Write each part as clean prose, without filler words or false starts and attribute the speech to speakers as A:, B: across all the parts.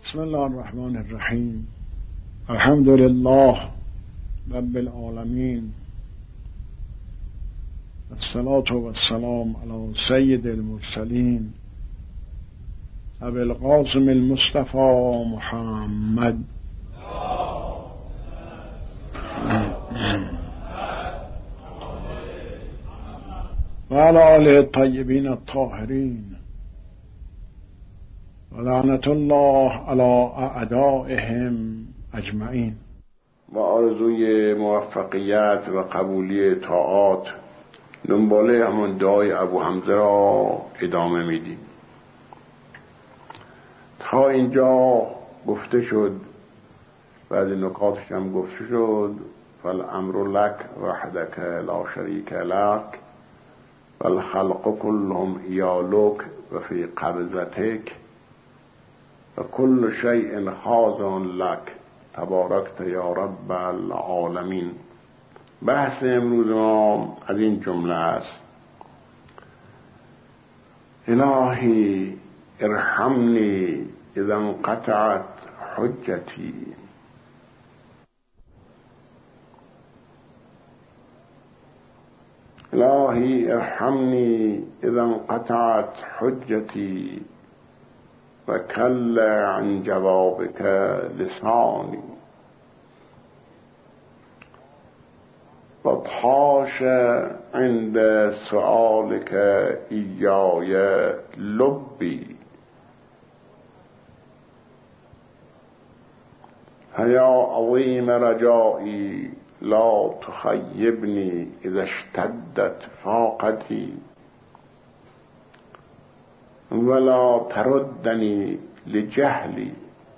A: بسم الله الرحمن الرحیم. الحمد لله رب العالمین، الصلاة والسلام علی سید المرسلین ابی القاسم المصطفى محمد و علی آله الطیبین الطاهرین و لعنت الله علی اعدائهم اجمعین.
B: با آرزوی موفقیت و قبولی طاعات دنباله همون دعای ابو حمزه را ادامه میدیم. تا اینجا گفته شد، بعد نکاتش هم گفته شد، فالامر لک وحدک لا شریک لک والخلق كلهم ایالک و فی قبضتک و کل شیء خاضع لک تبارکت یا رب العالمین. بحث امروز ما از این جمله است: الهی ارحمنی اذا انقطعت حجتی. الهی ارحمنی اذا انقطعت حجتی و کل عن جوابک لسانی و طاش عند سؤالک ایای لبی. فیا عظیم رجائی لا تخیبنی اذا اشتدت فاقتی ولا تردنی لجهلی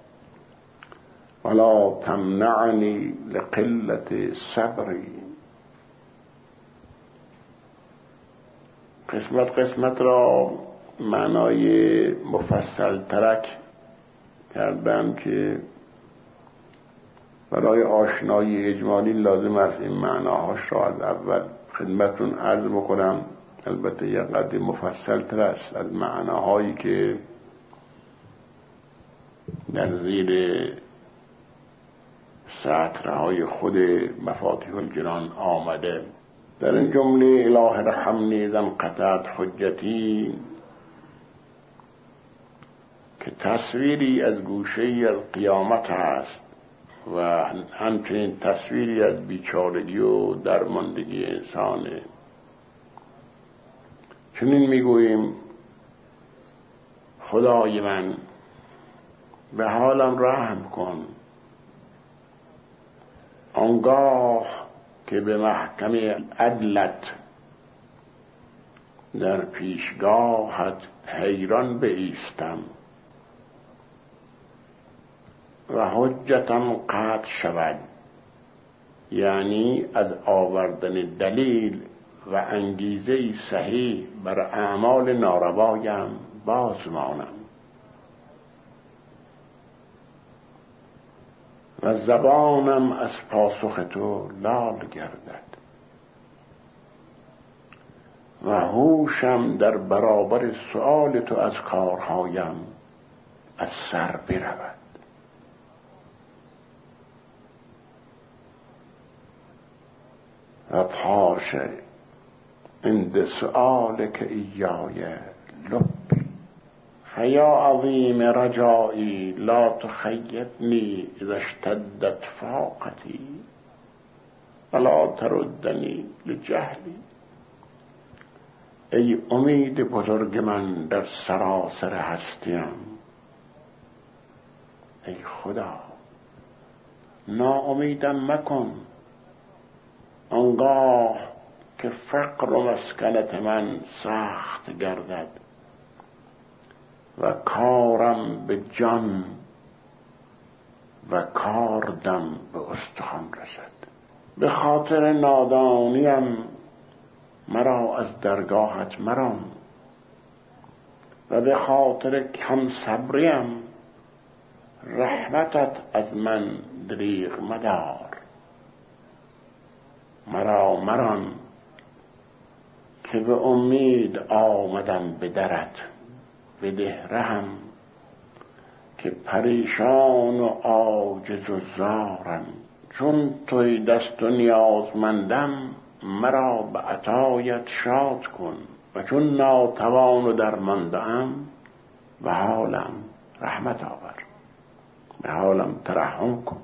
B: ولا تمنعنی لقلت صبری. قسمت را معنای مفصل ترک کردم که برای آشنایی اجمالی لازم است این معناهاش را از اول خدمتتون عرض بکنم. البته یه قدر مفصل تر است از معناهایی که در زیر سطرهای خود مفاتیح الجنان آمده. در این جمله اله ارحمنی اذا انقطعت حجتی که تصویری از گوشه‌ای از قیامت است و همچنین تصویری از بیچارگی و درماندگی انسانه. چنین میگوییم: خدای من به حالم رحم کن آنگاه که به محکمه عدلت در پیشگاهت حیران بایستم و حجتم قطع شود، یعنی از آوردن دلیل و انگیزه صحیح بر اعمال ناروایم باز مانم و زبانم از پاسخ تو لال گردد و هوشم در برابر سؤال تو از کارهایم از سر برود. و طاش عند سؤالک ایای لبی فیا عظیم رجائی لا تخیبنی اذا اشتدت فاقتی ولا تردنی لجهلی. ای امید بزرگ من در سراسر هستیم، ای خدا ناامیدم مکن آنگاه که فقر و مسکنت من سخت گردد و کارم به جان و کاردم به استخوان رسد. به خاطر نادانیم مرا از درگاهت مران و به خاطر کم صبریم رحمتت از من دریغ مدار. مرا مران که به امید آمدم به درت، بده رحم که پریشان و عاجز و زارم، چون توی دست و نیازمندم مرا به عطایت شاد کن، و چون ناتوان و درمانده‌ام به حالم رحمت آور، به حالم ترحم کن.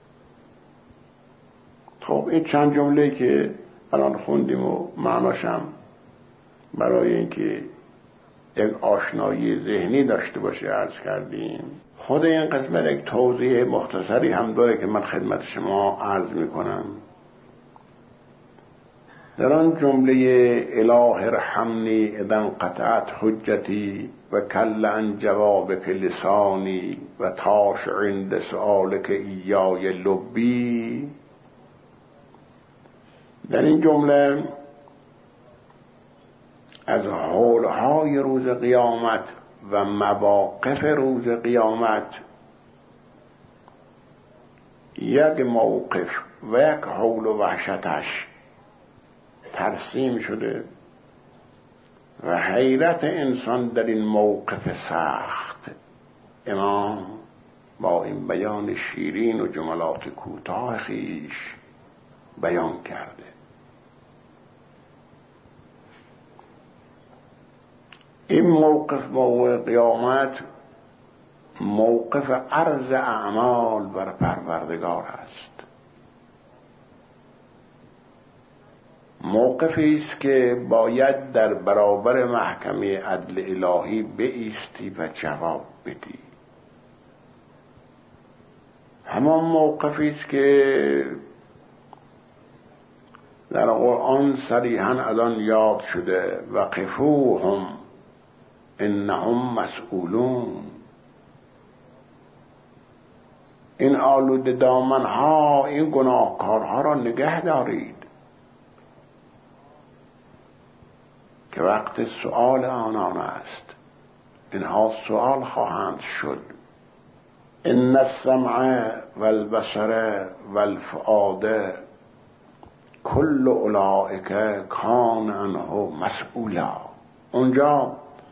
B: خب این چند جمله که الان خوندیم و معناشم برای اینکه یک آشنایی ذهنی داشته باشه عرض کردیم. خود این قسمت یک توضیح مختصری هم داره که من خدمت شما عرض میکنم. در آن جمله اله ارحمنی اذا انقطعت حجتی و کل عن جوابک لسانی و تاش عند سؤالک ایای لبی، در این جمله از حولهای روز قیامت و مواقف روز قیامت یک موقف و یک حول و وحشتش ترسیم شده و حیرت انسان در این موقف سخت امام با این بیان شیرین و جملات کوتاه خویش بیان کرده. این موقف قیامت موقف عرض اعمال بر پروردگار است. موقفی است که باید در برابر محکمه عدل الهی بایستی و جواب بدی. همان موقفی است که در قرآن صریحاً از آن یاد شده وقفوهم انهم مسئولون. این آلوده دامنها، این گناهکارها را نگه دارید که وقت سؤال آنان است. اینها سؤال خواهند شد. ان السمع والبصر والفؤاد کل اولئک کان عنه مسئولا. اونجا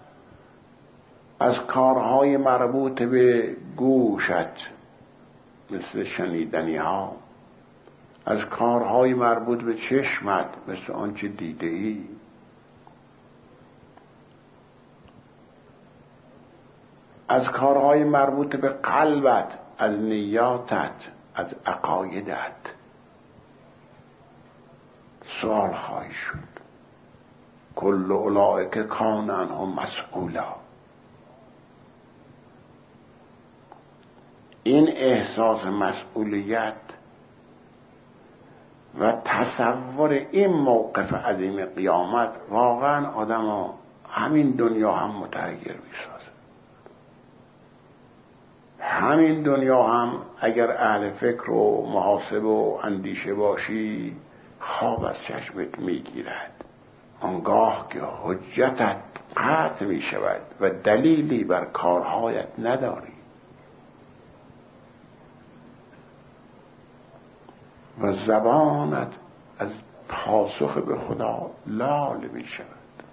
B: از کارهای مربوط به گوشت مثل شنیدنی ها، از کارهای مربوط به چشمت مثل آنچه دیده ای، از کارهای مربوط به قلبت، از نیاتت، از عقایدت سوال خواهی شد. کل اولئک کان عنه مسئولا. این احساس مسئولیت و تصور این موقف عظیم قیامت واقعا آدمو همین دنیا هم متحیر میسازه. همین دنیا هم اگر اهل فکر و محاسبه و اندیشه باشی خواب از چشمت میگیرد. آنگاه که حجتت قطع می شود و دلیلی بر کارهایت نداری و زبانت از پاسخ به خدا لال می شود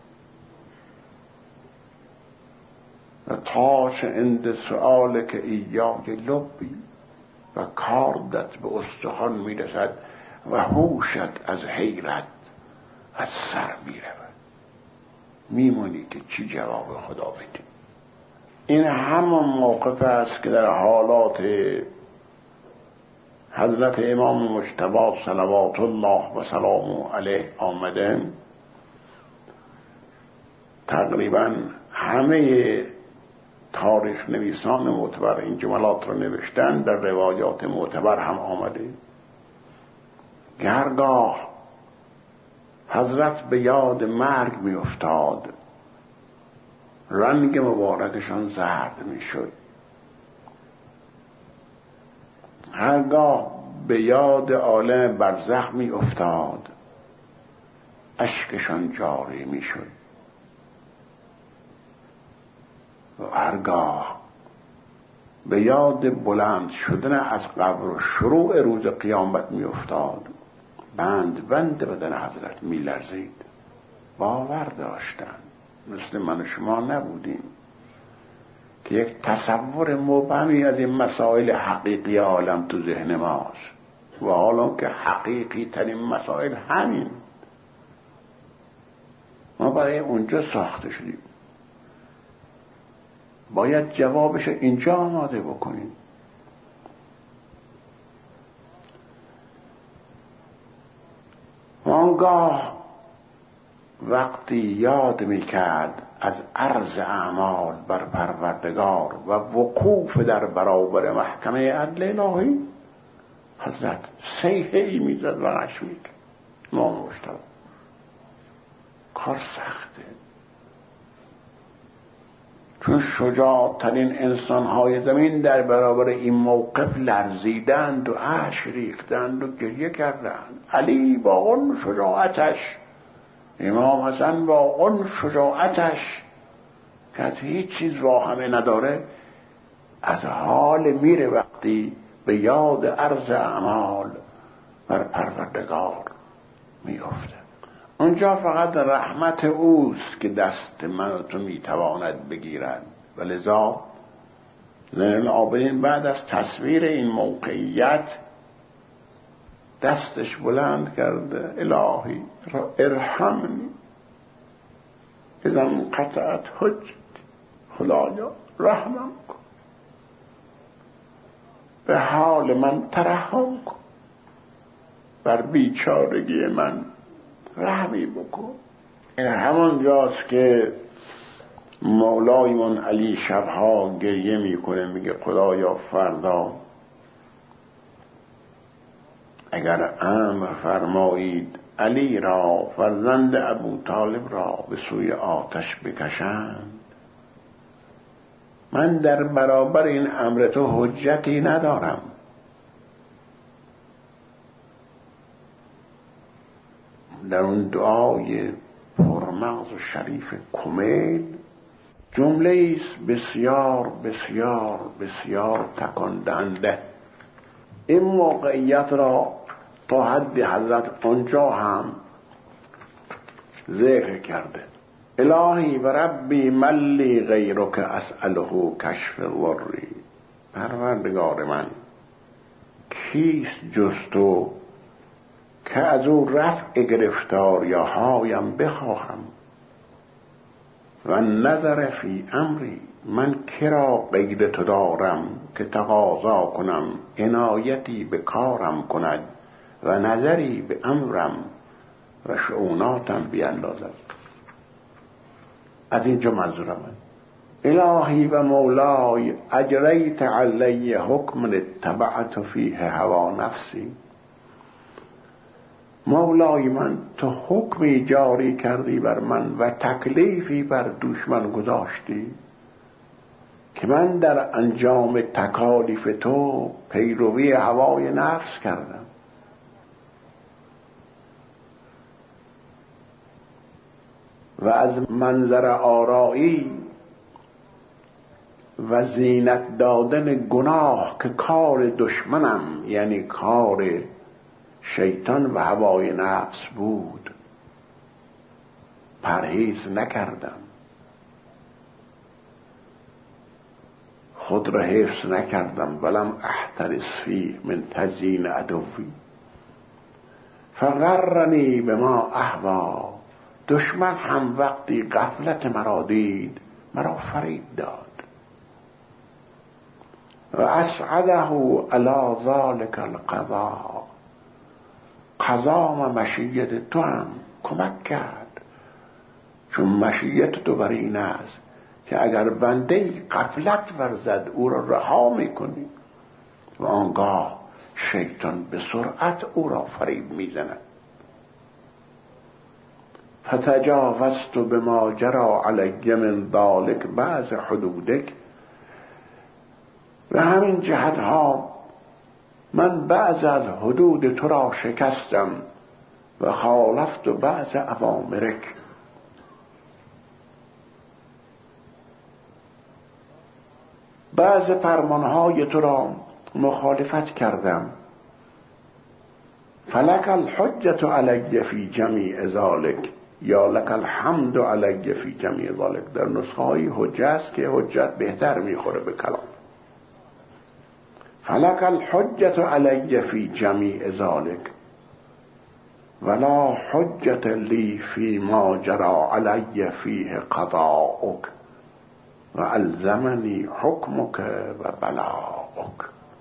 B: و تاش عند سؤالک ایای لبی و کاردت به استخوان می رسد و هوشت از حیرت از سر می رود. میمونی که چی جواب خدا بدی. این همان موقف است که در حالات حضرت امام مجتبی صلوات الله و سلامه علیه آمده. تقریبا همه تاریخ نویسان معتبر این جملات رو نوشتن، در روایات معتبر هم آمده. هرگاه حضرت به یاد مرگ می افتاد رنگ مبارکشان زرد می شد. هرگاه به یاد عالم برزخ می افتاد اشکشان جاری می شد و هرگاه به یاد بلند شدن از قبر و شروع روز قیامت می افتاد بند بدن حضرت می لرزید. باور داشتن، مثل من و شما نبودیم. که یک تصور مبهمی از این مسائل حقیقی عالم تو ذهن ماست و حالا که حقیقی ترین مسائل همین، ما برای اونجا ساخته شدیم، باید جوابش اینجا آماده بکنیم. آنگاه وقتی یاد میکرد از عرض اعمال بر پروردگار و وقوف در برابر محکمه عدل الهی، حضرت صیحه‌ای میزد و غش میکرد. امام مجتبی کار سخته، چون شجاعترین انسانهای زمین در برابر این موقف لرزیدند و اشک ریختند و گریه کردند. علی با اون شجاعتش، امام حسن با اون شجاعتش که از هیچ چیز واهمه نداره، از حال میره وقتی به یاد عرض اعمال بر پروردگار میافته. اونجا فقط رحمت اوست که دست من و تو میتواند بگیرد و لذا زین العابدین بعد از تصویر این موقعیت دستش بلند کرده، الهی ارحمنی اذا انقطعت حجت، خدایا رحمم کن، به حال من ترحم کن، بر بیچارگی من رحمی بکن. این همان جاست که مولایمون علی شبها گریه میکنه، میگه خدایا فردا اگر امر فرمایید علی را فرزند ابو طالب را به سوی آتش بکشند، من در برابر این امر تو حجتی ندارم. در اون دعای پرمغز و شریف کمیل جمله است بسیار بسیار بسیار تکان دهنده. این موقعیت را تا حد حضرت آنجا هم ذکر کرده. الهی و ربی ملی غیرک اسأله کشف ضری، پروردگار من کیست جز تو که از او رفع گرفتاری‌هایم بخواهم، و نظر فی امری، من کرا غیر تو دارم که تقاضا کنم عنایتی به کارم کند و نظری به امرم و شؤوناتم بیندازد. از اینجا منظورم الهی و مولای اجریت علی حکم اتبعت فیه هوا نفسی، مولای من تو حکمی جاری کردی بر من و تکلیفی بر دشمن گذاشتی که من در انجام تکالیف تو پیروی هوای نفس کردم. و از منظر آرایی و زینت دادن گناه که کار دشمنم، یعنی کار شیطان و هوای نفس بود، پرهیز نکردم، خود را حفظ نکردم. ولم احترس فیه من تزیین عدوی فغرنی بما اهوا، دشمن هم وقتی غفلت مرا دید مرا فریب داد. و اسعده علی ذلک القضاء، قضا و مشیت تو هم کمک کرد، چون مشیت تو بر این است که اگر بنده غفلت ورزد او را رها میکنی و آنگاه شیطان به سرعت او را فریب میزند. فتجاوزت بما جرى علی من ذلک بعض حدودک، و همین جهتها من بعض از حدود تو را شکستم و خالفت بعض اوامرک، بعض فرمانهای تو را مخالفت کردم. فلک الحجت علی فی جمیع ذلک، یا لک الحمد علی فی جمیع ذالک. در نسخه های حجه است که حجت بهتر میخوره به کلام. فلک الحجت علی فی جمیع ذالک ولا حجت لی فی ما جرى علی فیه قضاؤک و الزمنی حکمک و بلاؤک.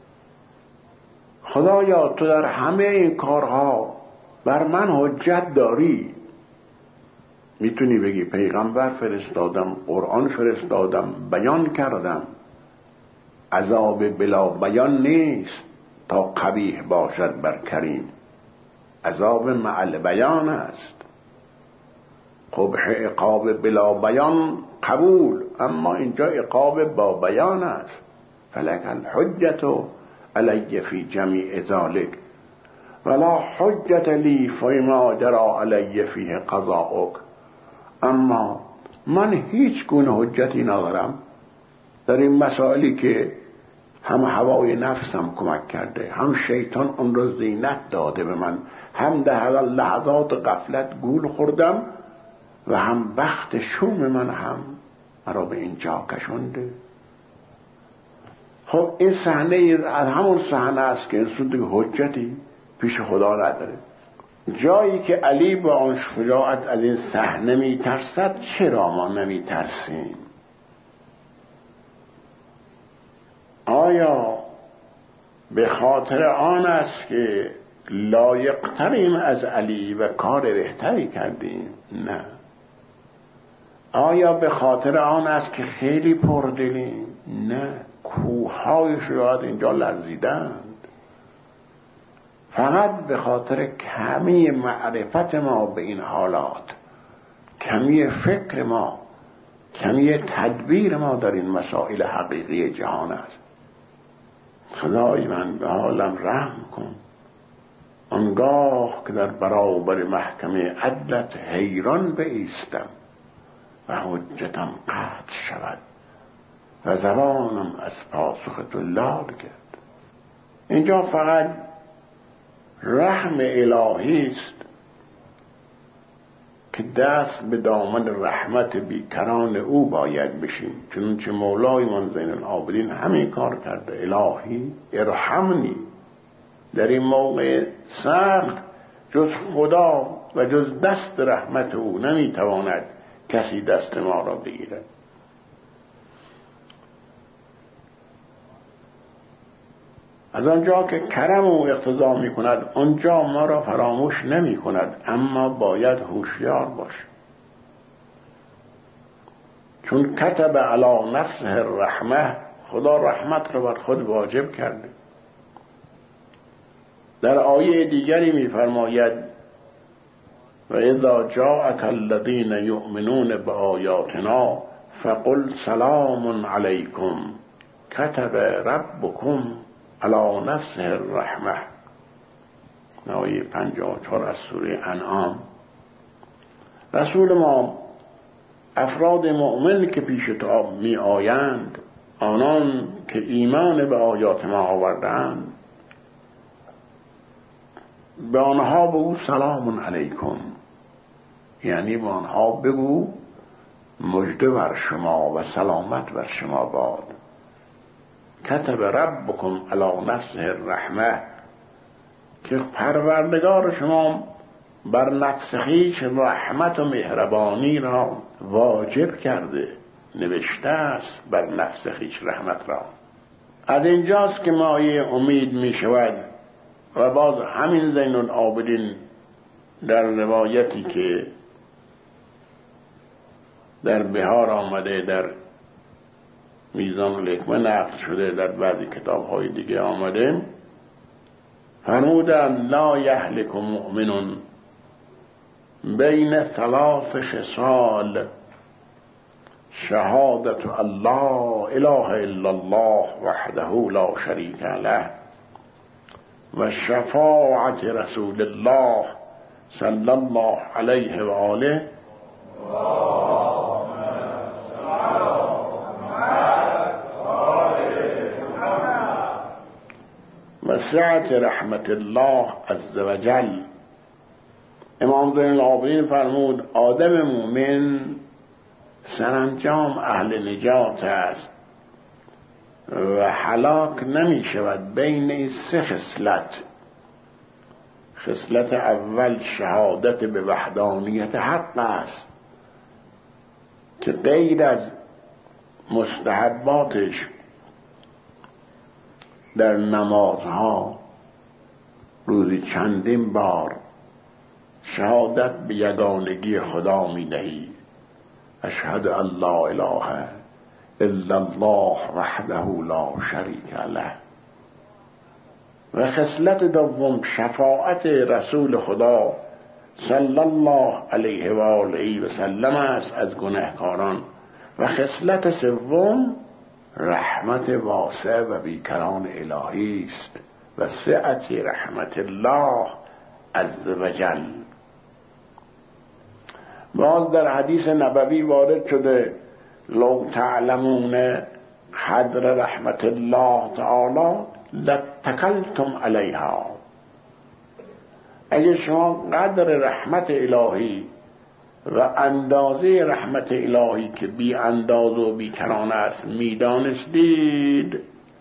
B: خدایا تو در همه این کارها بر من حجت داری. میتونی بگی پیغمبر فرستادم، قرآن فرستادم، بیان کردم. عذاب بلا بیان نیست تا قبیح باشد بر کریم، عذاب مع البیان است. قبح عقاب بلا بیان قبول، اما اینجا عقاب با بیان است. فلک الحجت علی فی جمیع ذالک ولا حجت لی فی ما جری علی فیه قضاؤک. اما من هیچ گونه حجتی ندارم در این مسائلی که هم هوای نفسم کمک کرده، هم شیطان اون رو زینت داده به من، هم در لحظات غفلت گول خوردم و هم بخت شوم من هم مرا به اینجا کشونده. خب این صحنه از همون صحنه است که انسان دیگه حجتی پیش خدا نداره. جایی که علی با آن شجاعت از این صحنه میترسد، چرا ما نمیترسیم؟ آیا به خاطر آن است که لایق‌تریم از علی و کار بهتری کردیم؟ نه. آیا به خاطر آن است که خیلی پردلیم؟ نه. کوه‌های شجاعت اینجا لرزیدند. فقط به خاطر کمی معرفت ما به این حالات، کمی فکر ما، کمی تدبیر ما در این مسائل حقیقی جهان است. خدای من به حالم رحم کن. آنگاه که در برابر محکمه عدلت حیران بایستم و حجتم قطع شود و زبانم از پاسخ تو لال گرد. اینجا فقط رحم الهی است که دست به دامن رحمت بیکران او باید بشیم، چنانچه مولای من زین العابدین همین کار کرده. الهی ارحمنی. در این موقع سخت جز خدا و جز دست رحمت او نمیتواند کسی دست ما را بگیرد. از آنجا که کرم او اقتضا می کند آنجا ما را فراموش نمی کند، اما باید هوشیار باش، چون کتب علی نفسه الرحمه، خدا رحمت را بر خود واجب کرده. در آیه دیگری می فرماید و اذا جاءک الذین یؤمنون بآیاتنا فقل سلام علیکم کتب ربکم علی نفسه الرحمه. آیه 54 از سوره انعام. رسول ما افراد مؤمن که پیش تو می آیند، آنان که ایمان به آیات ما آوردند، به آنها بگو سلام علیکم، یعنی به آنها بگو مژده بر شما و سلامت بر شما باد. کتب ربکم علی نفسه الرحمه، که پروردگار شما بر نفس خویش رحمت و مهربانی را واجب کرده، نوشته است بر نفس خویش رحمت را. از اینجاست که مایه امید می شود. و باز همین زین العابدین در روایتی که در بهار آمده، در میزان الحکمه نقل شده، در بعضی کتاب های دیگه آمده، فرمودند لا یهلک مؤمن بین ثلاث خصال شهادت الله اله الا الله وحده لا شریک له و شفاعت رسول الله صلی الله علیه و آله و سعت رحمت الله عز وجل امام زین العابدین فرمود آدم مومن سرانجام اهل نجات است و هلاک نمی شود بین این سه خصلت. خصلت اول شهادت به وحدانیت حق است که غیر از مستحباتش در نمازها روزی چندین بار شهادت به یگانگی خدا می دهی. اشهد ان لا اله الا الله وحده لا شریک له. و خصلت دوم شفاعت رسول خدا صلی الله علیه و آله و سلم است از گناهکاران. و خصلت سوم رحمت واسع و بیکران الهی است و سعت رحمت الله عز وجل. باز در حدیث نبوی وارد شده لو تعلمون قدر رحمت الله تعالی لاتکلتم علیها. اگه شما قدر رحمت الهی و اندازه رحمت الهی که بی انداز و بی کرانه است میدانستید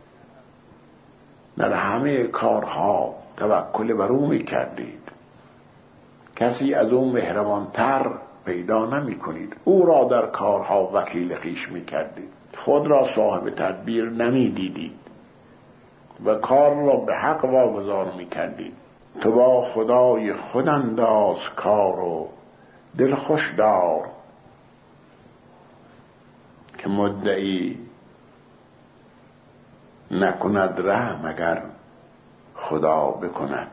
B: در همه کارها توکل بر او میکردید. کسی از او مهربانتر پیدا نمی کنید. او را در کارها وکیل خویش میکردید. خود را صاحب تدبیر نمی دیدید و کار را به حق واگذار میکردید. تو با خدای خود انداز کار و دل خوش دار که مدعی نکند رحم اگر خدا بکند.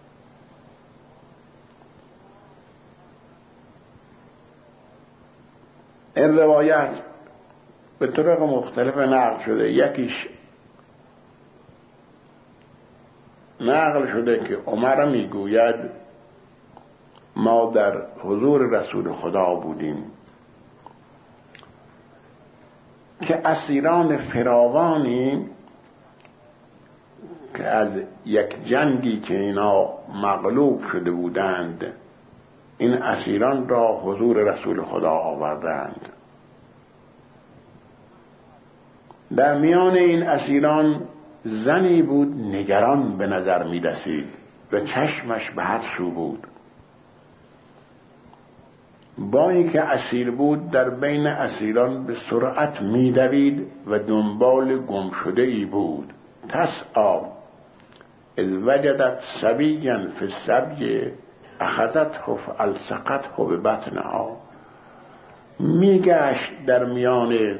B: این روایت به طرق مختلف نقل شده. یکیش نقل شده که عمر میگوید ما در حضور رسول خدا بودیم که اسیران فراوانی که از یک جنگی که اینا مغلوب شده بودند این اسیران را حضور رسول خدا آوردند. در میان این اسیران زنی بود نگران به نظر می رسید و چشمش به هر سو بود. با اینکه اسیر بود در بین اسیران به سرعت می دوید و دنبال گم شده ای بود. تسعی اذ وجدت صبیا فی السبی اخذته فالصقته ببطنها. میگشت در میان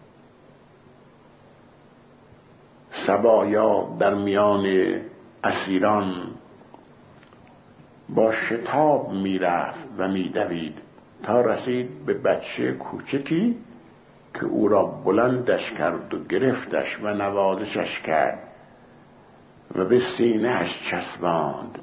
B: سبایا، در میان اسیران با شتاب میرفت و میدوید تا رسید به بچه کوچکی که او را بلندش کرد و گرفتش و نوازشش کرد و به سینه‌اش چسباند.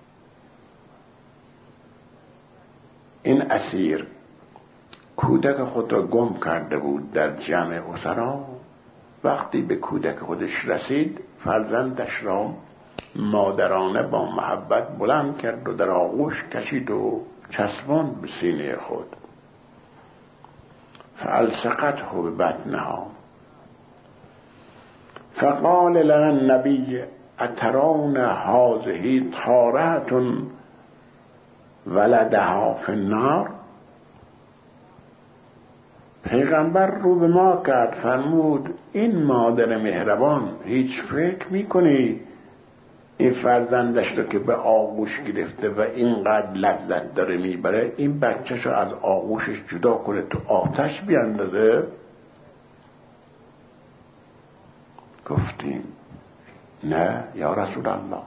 B: این اسیر کودک خود را گم کرده بود در جمع اسرا. وقتی به کودک خودش رسید فرزندش را مادرانه با محبت بلند کرد و در آغوش کشید و چسباند به سینه خود. فالصقته ببطنها فقال لنا النبی اترون هذه طارة ولدها فی النار. پیغمبر رو به ما کرد فرمود این مادر مهربان هیچ فکر میکنی این فرزندش رو که به آغوش گرفته و اینقدر لذت داره میبره این بچه‌شو از آغوشش جدا کنه تو آتش بیاندازه؟ گفتیم نه یا رسول الله،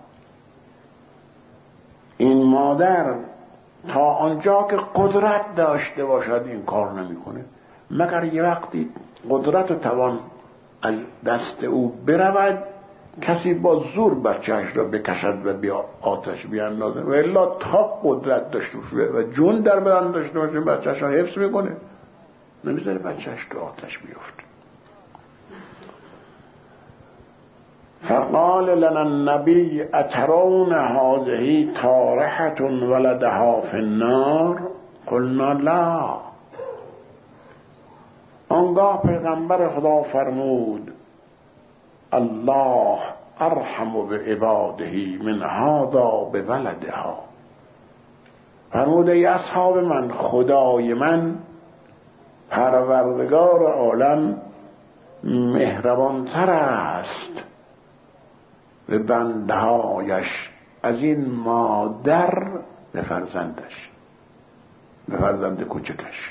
B: این مادر تا آنجا که قدرت داشته باشد این کار نمیکنه، مگر یه وقتی قدرت و توان از دست او برود کسی با زور بچهش را بکشد و بیا آتش بیاندازه و الا تا قدرت داشته باشه و جون در بدن داشته باشه بچهش را حفظ میکنه، نمیذاره بچهش تو آتش بیفته. فقال لنا النبی اترون هذه طارحة ولدها فی النار قلنا لا. آنگاه پیغمبر خدا فرمود الله ارحم بعباده من هذا بولدها. فرمود ای اصحاب من، خدای من پروردگار عالم مهربانتر است به بندهایش از این مادر به فرزندش، به فرزند کوچکش.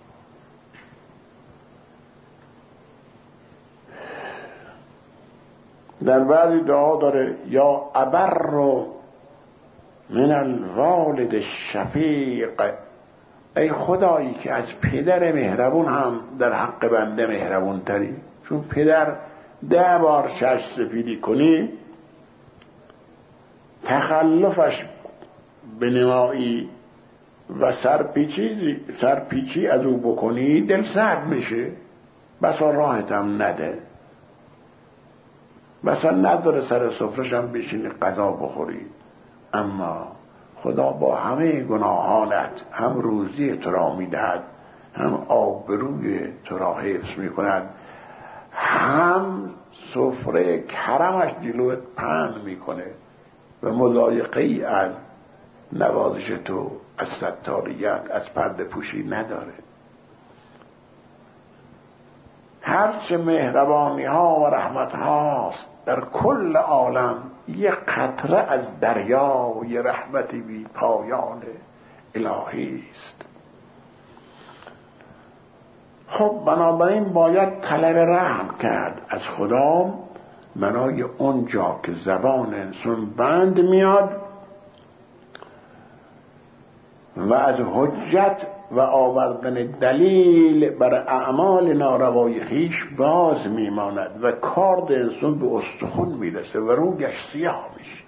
B: در بعضی دعا داره یا ابر من الوالد الشفیق، ای خدایی که از پدر مهربون هم در حق بنده مهربون تری. چون پدر 10 بار چشم سفیدی کنی، تخلفش بنمایی و سرپیچی از او بکنی، دل سرد میشه، بسا راحت هم نده، بسا نداره سر سفرش هم بشینی غذا بخوری. اما خدا با همه گناهانت هم روزی تو را میدهد، هم آبروی تو را حفظ میکند، هم سفره کرمش جلوت پهن میکنه و مضایقه ای از نوازش تو، از ستاریت، از پرده پوشی نداره. هرچه مهربانی ها و رحمت هاست در کل عالم، یک قطره از دریای رحمتی بی پایان الهی است. خب بنابراین باید طلب رحم کرد از خدا، منای اونجا که زبان انسان بند میاد و از حجت و آوردن دلیل بر اعمال ناروای خویش باز میماند و کارد انسان به استخون میرسه و رویش سیاه میشه.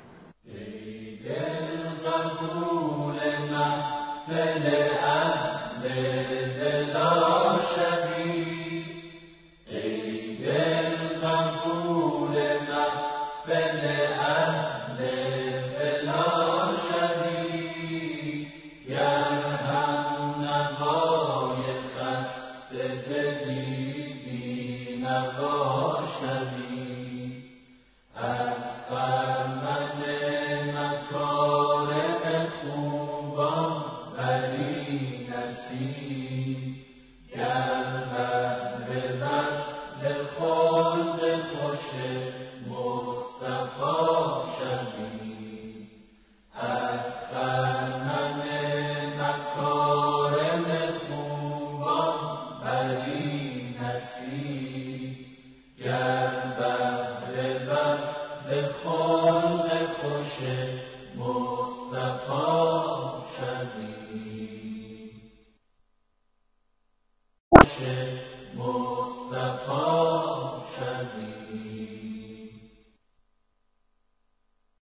C: مصطفی